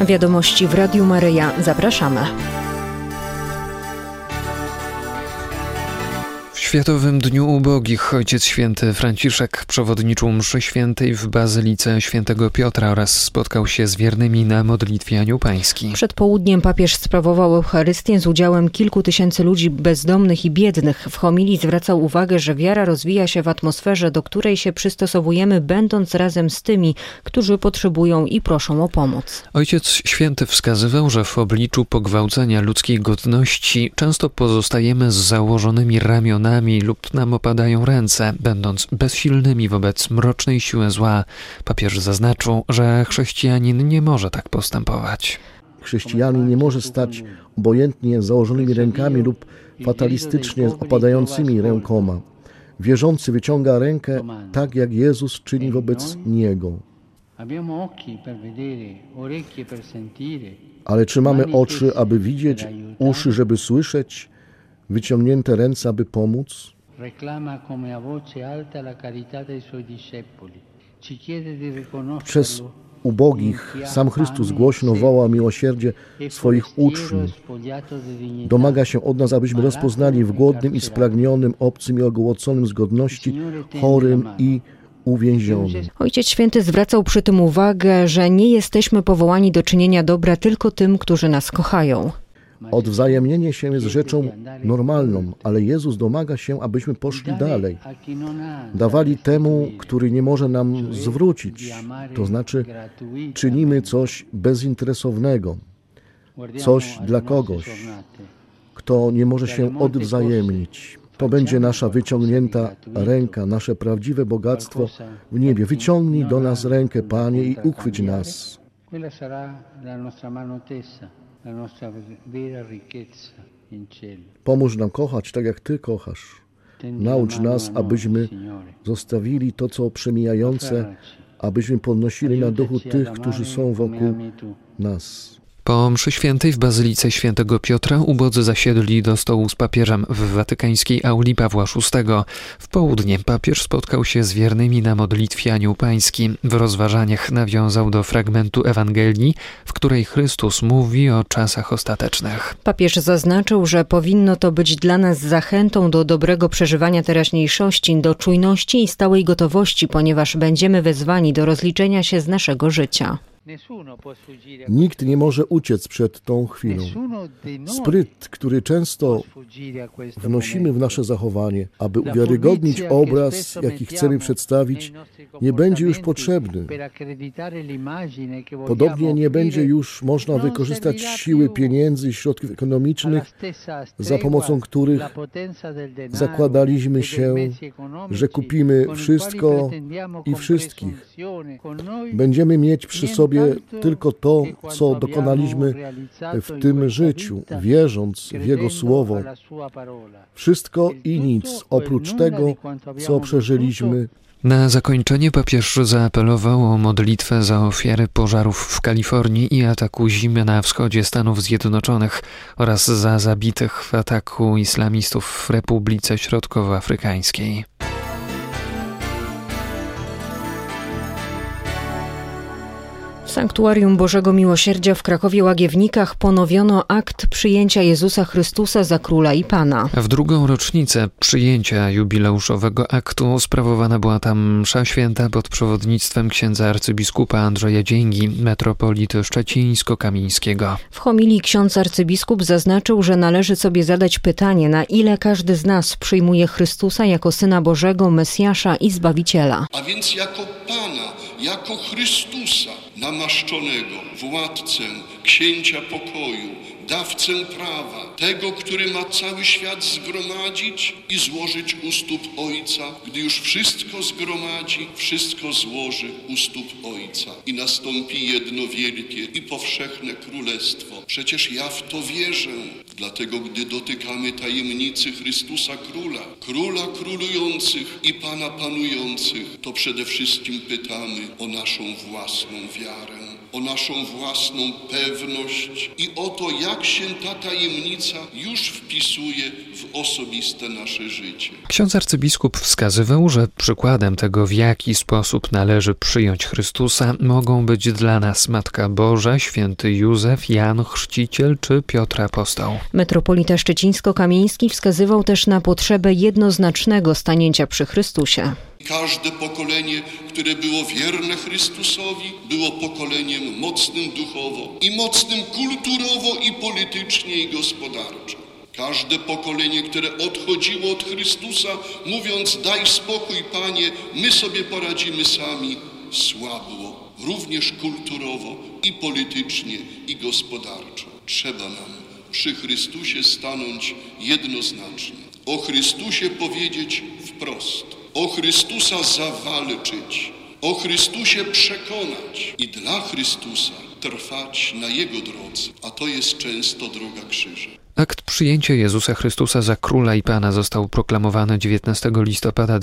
Wiadomości w Radiu Maryja. Zapraszamy. W Światowym Dniu Ubogich Ojciec Święty Franciszek przewodniczył mszy świętej w Bazylice Świętego Piotra oraz spotkał się z wiernymi na modlitwie Anioł Pański. Przed południem papież sprawował Eucharystię z udziałem kilku tysięcy ludzi bezdomnych i biednych. W homilii zwracał uwagę, że wiara rozwija się w atmosferze, do której się przystosowujemy, będąc razem z tymi, którzy potrzebują i proszą o pomoc. Ojciec Święty wskazywał, że w obliczu pogwałcenia ludzkiej godności często pozostajemy z założonymi ramionami lub nam opadają ręce, będąc bezsilnymi wobec mrocznej siły zła. Papież zaznaczył, że chrześcijanin nie może tak postępować. Chrześcijanin nie może stać obojętnie z założonymi rękami lub fatalistycznie z opadającymi rękoma. Wierzący wyciąga rękę tak, jak Jezus czyni wobec Niego. Ale czy mamy oczy, aby widzieć, uszy, żeby słyszeć, wyciągnięte ręce, aby pomóc? Przez ubogich sam Chrystus głośno woła miłosierdzie swoich uczniów. Domaga się od nas, abyśmy rozpoznali w głodnym i spragnionym, obcym i ogołoconym z godności, chorym i uwięzionym. Ojciec Święty zwracał przy tym uwagę, że nie jesteśmy powołani do czynienia dobra tylko tym, którzy nas kochają. Odwzajemnienie się jest rzeczą normalną, ale Jezus domaga się, abyśmy poszli dalej. Dawali temu, który nie może nam zwrócić. To znaczy, czynimy coś bezinteresownego, coś dla kogoś, kto nie może się odwzajemnić. To będzie nasza wyciągnięta ręka, nasze prawdziwe bogactwo w niebie. Wyciągnij do nas rękę, Panie, i uchwyć nas. Pomóż nam kochać tak, jak Ty kochasz. Naucz nas, abyśmy zostawili to, co przemijające, abyśmy podnosili na duchu tych, którzy są wokół nas. Po mszy świętej w Bazylice Świętego Piotra ubodzy zasiedli do stołu z papieżem w watykańskiej auli Pawła VI. W południe papież spotkał się z wiernymi na modlitwie Anioł Pański. W rozważaniach nawiązał do fragmentu Ewangelii, w której Chrystus mówi o czasach ostatecznych. Papież zaznaczył, że powinno to być dla nas zachętą do dobrego przeżywania teraźniejszości, do czujności i stałej gotowości, ponieważ będziemy wezwani do rozliczenia się z naszego życia. Nikt nie może uciec przed tą chwilą. Spryt, który często wnosimy w nasze zachowanie, aby uwiarygodnić obraz, jaki chcemy przedstawić, nie będzie już potrzebny. Podobnie nie będzie już można wykorzystać siły pieniędzy i środków ekonomicznych, za pomocą których zakładaliśmy się, że kupimy wszystko i wszystkich. Będziemy mieć przy sobie tylko to, co dokonaliśmy w tym życiu, wierząc w Jego Słowo. Wszystko i nic, oprócz tego, co przeżyliśmy. Na zakończenie papież zaapelował o modlitwę za ofiary pożarów w Kalifornii i ataku zimy na wschodzie Stanów Zjednoczonych oraz za zabitych w ataku islamistów w Republice Środkowoafrykańskiej. W Sanktuarium Bożego Miłosierdzia w Krakowie-Łagiewnikach ponowiono akt przyjęcia Jezusa Chrystusa za Króla i Pana. W drugą rocznicę przyjęcia jubileuszowego aktu sprawowana była tam msza święta pod przewodnictwem księdza arcybiskupa Andrzeja Dzięgi, metropolity szczecińsko-kamińskiego. W homilii ksiądz arcybiskup zaznaczył, że należy sobie zadać pytanie, na ile każdy z nas przyjmuje Chrystusa jako Syna Bożego, Mesjasza i Zbawiciela. A więc jako Pana, jako Chrystusa, namaszczonego, władcę, księcia pokoju, dawcę prawa, tego, który ma cały świat zgromadzić i złożyć u stóp Ojca. Gdy już wszystko zgromadzi, wszystko złoży u stóp Ojca i nastąpi jedno wielkie i powszechne królestwo. Przecież ja w to wierzę. Dlatego, gdy dotykamy tajemnicy Chrystusa Króla, Króla królujących i Pana panujących, to przede wszystkim pytamy o naszą własną wiarę. o naszą własną pewność i o to, jak się ta tajemnica już wpisuje w osobiste nasze życie. Ksiądz arcybiskup wskazywał, że przykładem tego, w jaki sposób należy przyjąć Chrystusa, mogą być dla nas Matka Boża, święty Józef, Jan Chrzciciel czy Piotr Apostoł. Metropolita szczecińsko-kamieński wskazywał też na potrzebę jednoznacznego stanięcia przy Chrystusie. Każde pokolenie, które było wierne Chrystusowi, było pokoleniem mocnym duchowo i mocnym kulturowo i politycznie i gospodarczo. Każde pokolenie, które odchodziło od Chrystusa, mówiąc: daj spokój, Panie, my sobie poradzimy sami, słabło. Również kulturowo i politycznie i gospodarczo. Trzeba nam przy Chrystusie stanąć jednoznacznie. O Chrystusie powiedzieć wprost. O Chrystusa zawalczyć. O Chrystusie przekonać. I dla Chrystusa trwać na Jego drodze. A to jest często droga krzyża. Akt przyjęcia Jezusa Chrystusa za Króla i Pana został proklamowany 19 listopada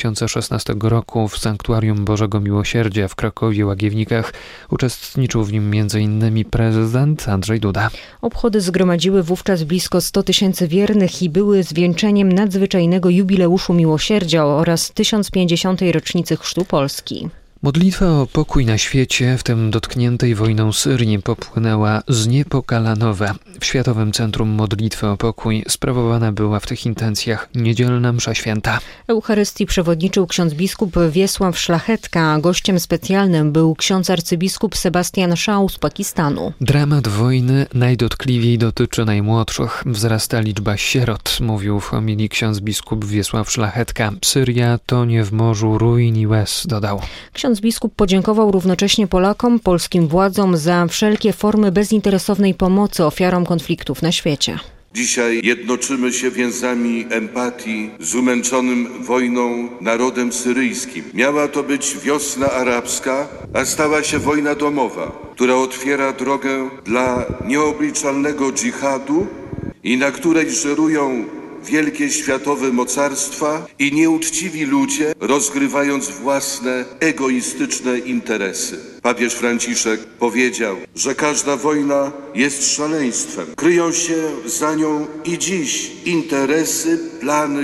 2016 roku w Sanktuarium Bożego Miłosierdzia w Krakowie-Łagiewnikach. Uczestniczył w nim m.in. prezydent Andrzej Duda. Obchody zgromadziły wówczas blisko 100 000 wiernych i były zwieńczeniem nadzwyczajnego jubileuszu Miłosierdzia oraz 1050. rocznicy Chrztu Polski. Modlitwa o pokój na świecie, w tym dotkniętej wojną Syrii, popłynęła z Niepokalanowa. W Światowym Centrum Modlitwy o Pokój sprawowana była w tych intencjach niedzielna msza święta. Eucharystii przewodniczył ksiądz biskup Wiesław Szlachetka, a gościem specjalnym był ksiądz arcybiskup Sebastian Shah z Pakistanu. Dramat wojny najdotkliwiej dotyczy najmłodszych. Wzrasta liczba sierot, mówił w homilii ksiądz biskup Wiesław Szlachetka. Syria tonie w morzu ruin i łez, dodał. Ksiądz biskup podziękował równocześnie Polakom, polskim władzom za wszelkie formy bezinteresownej pomocy ofiarom konfliktów na świecie. Dzisiaj jednoczymy się więzami empatii z umęczonym wojną narodem syryjskim. Miała to być wiosna arabska, a stała się wojna domowa, która otwiera drogę dla nieobliczalnego dżihadu i na której żerują wielkie światowe mocarstwa i nieuczciwi ludzie, rozgrywając własne egoistyczne interesy. Papież Franciszek powiedział, że każda wojna jest szaleństwem. Kryją się za nią i dziś interesy, plany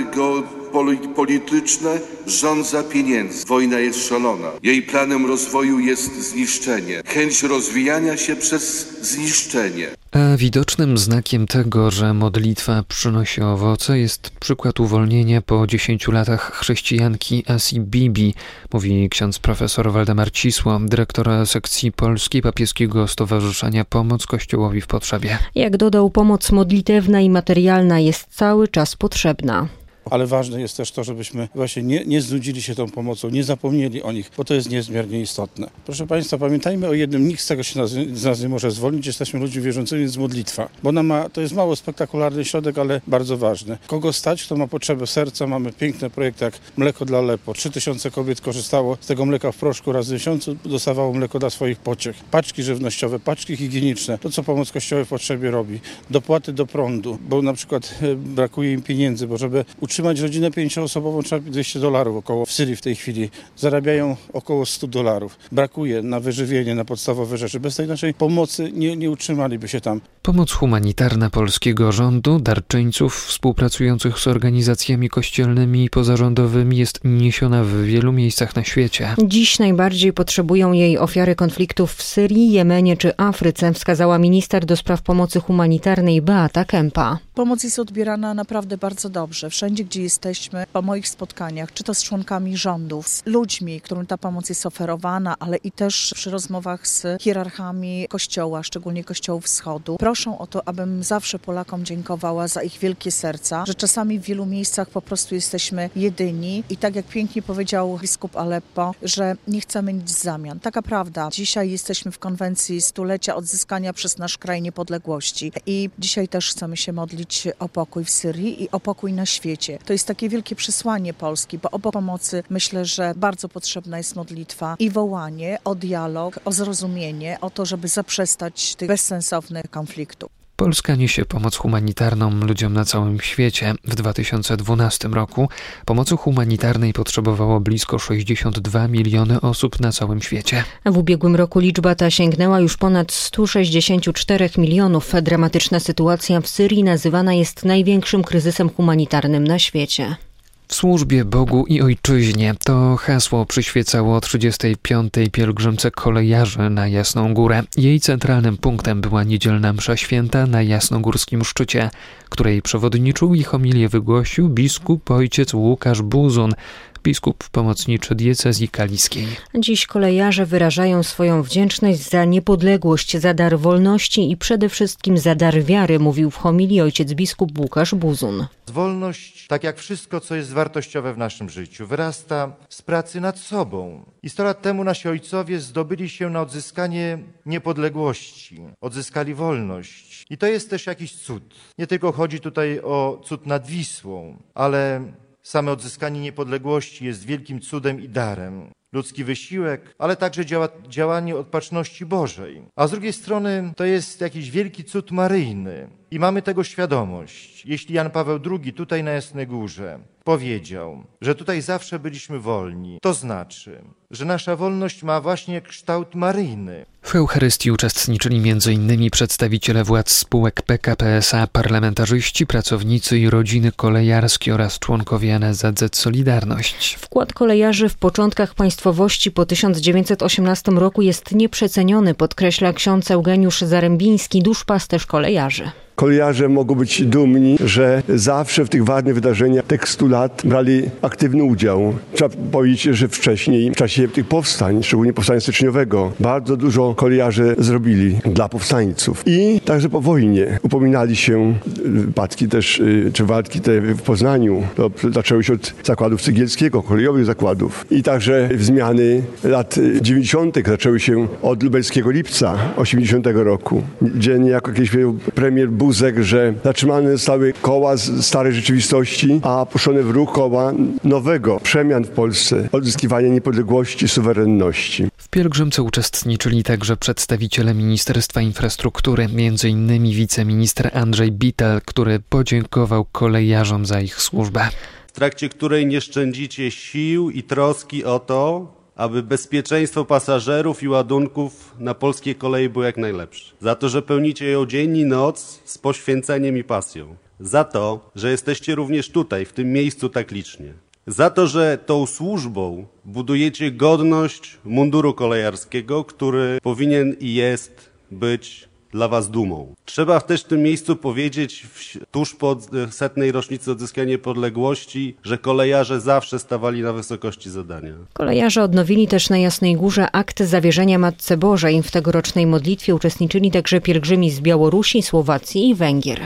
polityczne, żądza pieniędzy. Wojna jest szalona. Jej planem rozwoju jest zniszczenie. Chęć rozwijania się przez zniszczenie. A widocznym znakiem tego, że modlitwa przynosi owoce, jest przykład uwolnienia po 10 latach chrześcijanki Asi Bibi, mówi ksiądz profesor Waldemar Cisło, dyrektor sekcji Polskiej Papieskiego Stowarzyszenia Pomoc Kościołowi w Potrzebie. Jak dodał, pomoc modlitewna i materialna jest cały czas potrzebna. Ale ważne jest też to, żebyśmy właśnie nie znudzili się tą pomocą, nie zapomnieli o nich, bo to jest niezmiernie istotne. Proszę Państwa, pamiętajmy o jednym, nikt z tego się z nas nie może zwolnić, jesteśmy ludźmi wierzącymi, więc modlitwa. Bo ona to jest mało spektakularny środek, ale bardzo ważny. Kogo stać, kto ma potrzebę serca, mamy piękne projekty jak Mleko dla Alepo. 3000 kobiet korzystało z tego mleka w proszku raz w miesiącu, dostawało mleko dla swoich pociech. Paczki żywnościowe, paczki higieniczne, to co Pomoc Kościoła w Potrzebie robi. Dopłaty do prądu, bo na przykład brakuje im pieniędzy, bo żeby utrzymać rodzinę 5-osobową trzeba $200 około. W Syrii w tej chwili zarabiają około $100. Brakuje na wyżywienie, na podstawowe rzeczy. Bez tej naszej pomocy nie utrzymaliby się tam. Pomoc humanitarna polskiego rządu, darczyńców współpracujących z organizacjami kościelnymi i pozarządowymi jest niesiona w wielu miejscach na świecie. Dziś najbardziej potrzebują jej ofiary konfliktów w Syrii, Jemenie czy Afryce, wskazała minister do spraw pomocy humanitarnej Beata Kempa. Pomoc jest odbierana naprawdę bardzo dobrze. Wszędzie, gdzie jesteśmy, po moich spotkaniach, czy to z członkami rządów, z ludźmi, którym ta pomoc jest oferowana, ale i też przy rozmowach z hierarchami Kościoła, szczególnie Kościołów Wschodu, proszą o to, abym zawsze Polakom dziękowała za ich wielkie serca, że czasami w wielu miejscach po prostu jesteśmy jedyni i tak jak pięknie powiedział biskup Aleppo, że nie chcemy nic w zamian. Taka prawda. Dzisiaj jesteśmy w konwencji stulecia odzyskania przez nasz kraj niepodległości i dzisiaj też chcemy się modlić o pokój w Syrii i o pokój na świecie. To jest takie wielkie przesłanie Polski, bo obok pomocy myślę, że bardzo potrzebna jest modlitwa i wołanie o dialog, o zrozumienie, o to, żeby zaprzestać tych bezsensownych konfliktów. Polska niesie pomoc humanitarną ludziom na całym świecie. W 2012 roku pomocy humanitarnej potrzebowało blisko 62 miliony osób na całym świecie. W ubiegłym roku liczba ta sięgnęła już ponad 164 milionów. Dramatyczna sytuacja w Syrii nazywana jest największym kryzysem humanitarnym na świecie. W służbie Bogu i Ojczyźnie to hasło przyświecało 35. pielgrzymce kolejarzy na Jasną Górę. Jej centralnym punktem była niedzielna msza święta na Jasnogórskim szczycie, której przewodniczył i homilię wygłosił biskup ojciec Łukasz Buzun, biskup pomocniczy diecezji kaliskiej. Dziś kolejarze wyrażają swoją wdzięczność za niepodległość, za dar wolności i przede wszystkim za dar wiary, mówił w homilii ojciec biskup Łukasz Buzun. Wolność, tak jak wszystko, co jest wartościowe w naszym życiu, wyrasta z pracy nad sobą. I 100 lat temu nasi ojcowie zdobyli się na odzyskanie niepodległości, odzyskali wolność. I to jest też jakiś cud. Nie tylko chodzi tutaj o cud nad Wisłą, ale same odzyskanie niepodległości jest wielkim cudem i darem. Ludzki wysiłek, ale także działanie Opatrzności Bożej. A z drugiej strony to jest jakiś wielki cud maryjny. I mamy tego świadomość. Jeśli Jan Paweł II tutaj na Jasnej Górze powiedział, że tutaj zawsze byliśmy wolni, to znaczy, że nasza wolność ma właśnie kształt maryjny. W Eucharystii uczestniczyli m.in. przedstawiciele władz spółek PKP SA, parlamentarzyści, pracownicy i rodziny kolejarskie oraz członkowie NSZZ Solidarność. Wkład kolejarzy w początkach państwowości po 1918 roku jest nieprzeceniony, podkreśla ksiądz Eugeniusz Zarębiński, duszpasterz kolejarzy. Kolejarze mogą być dumni, że zawsze w tych ważnych wydarzeniach tych 100 lat brali aktywny udział. Trzeba powiedzieć, że wcześniej, w czasie tych powstań, szczególnie powstania styczniowego, bardzo dużo kolejarze zrobili dla powstańców. I także po wojnie upominali się, wypadki też, czy walki te w Poznaniu. To zaczęły się od zakładów Cegielskiego, kolejowych zakładów. I także zmiany lat 90. zaczęły się od lubelskiego lipca 80 roku, gdzie niejako jakiś premier Buzek, że zatrzymane zostały koła z starej rzeczywistości, a puszczone w ruch koła nowego, przemian w Polsce, odzyskiwania niepodległości, suwerenności. W pielgrzymce uczestniczyli także przedstawiciele Ministerstwa Infrastruktury, m.in. wiceminister Andrzej Bittel, który podziękował kolejarzom za ich służbę. W trakcie której nie szczędzicie sił i troski o to, aby bezpieczeństwo pasażerów i ładunków na polskiej kolei było jak najlepsze. Za to, że pełnicie ją dzień i noc z poświęceniem i pasją. Za to, że jesteście również tutaj, w tym miejscu tak licznie. Za to, że tą służbą budujecie godność munduru kolejarskiego, który powinien i jest być dla was dumą. Trzeba też w tym miejscu powiedzieć, tuż po 100. rocznicy odzyskania niepodległości, że kolejarze zawsze stawali na wysokości zadania. Kolejarze odnowili też na Jasnej Górze akt zawierzenia Matce Bożej. W tegorocznej modlitwie uczestniczyli także pielgrzymi z Białorusi, Słowacji i Węgier.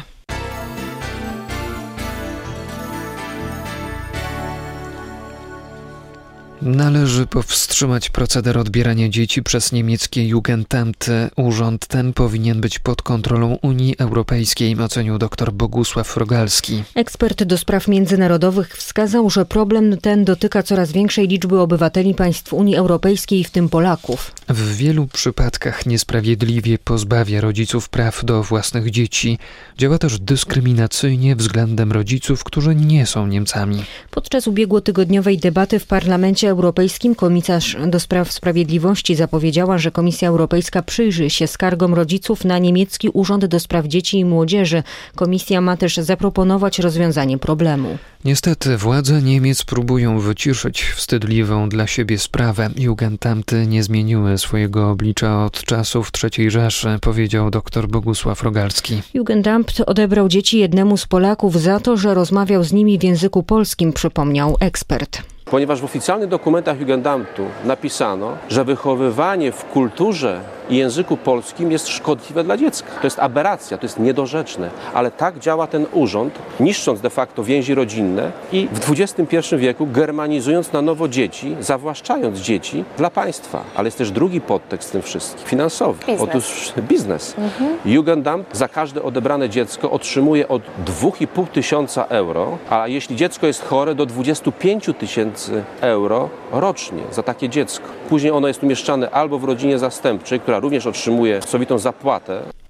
Należy powstrzymać proceder odbierania dzieci przez niemieckie Jugendamty. Urząd ten powinien być pod kontrolą Unii Europejskiej, ocenił dr Bogusław Rogalski. Ekspert do spraw międzynarodowych wskazał, że problem ten dotyka coraz większej liczby obywateli państw Unii Europejskiej, w tym Polaków. W wielu przypadkach niesprawiedliwie pozbawia rodziców praw do własnych dzieci. Działa też dyskryminacyjnie względem rodziców, którzy nie są Niemcami. Podczas ubiegłotygodniowej debaty w Parlamencie Europejskim komisarz do spraw sprawiedliwości zapowiedziała, że Komisja Europejska przyjrzy się skargom rodziców na niemiecki Urząd do Spraw Dzieci i Młodzieży. Komisja ma też zaproponować rozwiązanie problemu. Niestety władze Niemiec próbują wyciszyć wstydliwą dla siebie sprawę. Jugendamty nie zmieniły swojego oblicza od czasów III Rzeszy, powiedział dr Bogusław Rogalski. Jugendamt odebrał dzieci jednemu z Polaków za to, że rozmawiał z nimi w języku polskim, przypomniał ekspert. Ponieważ w oficjalnych dokumentach Jugendamtu napisano, że wychowywanie w kulturze i języku polskim jest szkodliwe dla dziecka. To jest aberracja, to jest niedorzeczne, ale tak działa ten urząd, niszcząc de facto więzi rodzinne i w XXI wieku germanizując na nowo dzieci, zawłaszczając dzieci dla państwa. Ale jest też drugi podtekst w tym wszystkim, finansowy. Biznes. Otóż biznes. Jugendamt za każde odebrane dziecko otrzymuje od 2,5 tysiąca euro, a jeśli dziecko jest chore, do 25 tysięcy euro rocznie za takie dziecko. Później ono jest umieszczane albo w rodzinie zastępczej, która również otrzymuje całkowitą zapłatę.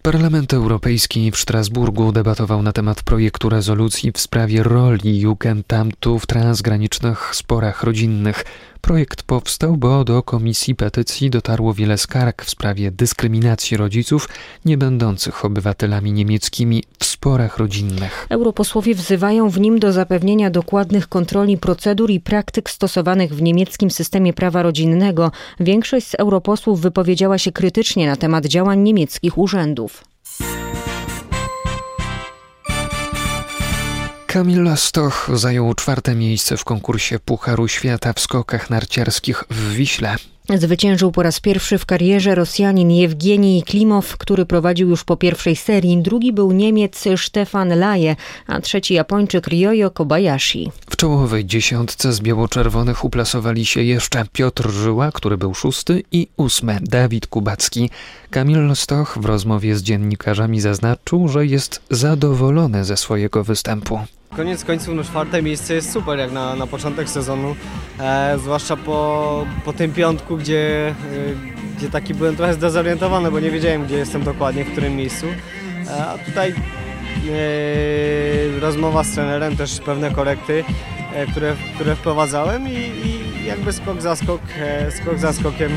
Parlament Europejski w Strasburgu debatował na temat projektu rezolucji w sprawie roli Jugendamtu w transgranicznych sporach rodzinnych. Projekt powstał, bo do Komisji Petycji dotarło wiele skarg w sprawie dyskryminacji rodziców nie będących obywatelami niemieckimi w sporach rodzinnych. Europosłowie wzywają w nim do zapewnienia dokładnych kontroli procedur i praktyk stosowanych w niemieckim systemie prawa rodzinnego. Większość z europosłów wypowiedziała się krytycznie na temat działań niemieckich urzędów. Kamil Stoch zajął 4. miejsce w konkursie Pucharu Świata w skokach narciarskich w Wiśle. Zwyciężył po raz pierwszy w karierze Rosjanin Jewgenij Klimow, który prowadził już po pierwszej serii. Drugi był Niemiec Stefan Laje, a trzeci Japończyk Ryoyo Kobayashi. W czołowej dziesiątce z biało-czerwonych uplasowali się jeszcze Piotr Żyła, który był 6. i 8. Dawid Kubacki. Kamil Stoch w rozmowie z dziennikarzami zaznaczył, że jest zadowolony ze swojego występu. Koniec końców 4. miejsce jest super jak na początek sezonu, zwłaszcza po tym piątku, gdzie taki byłem trochę zdezorientowany, bo nie wiedziałem, gdzie jestem dokładnie, w którym miejscu. A tutaj rozmowa z trenerem, też pewne korekty, które wprowadzałem i jakby skok za skokiem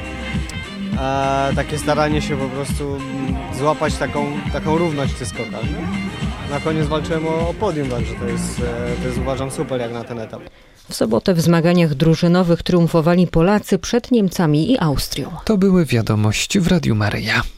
takie staranie się po prostu złapać taką równość w tych skokach. Na koniec walczyłem o podium, także to jest uważam super jak na ten etap. W sobotę w zmaganiach drużynowych triumfowali Polacy przed Niemcami i Austrią. To były wiadomości w Radiu Maryja.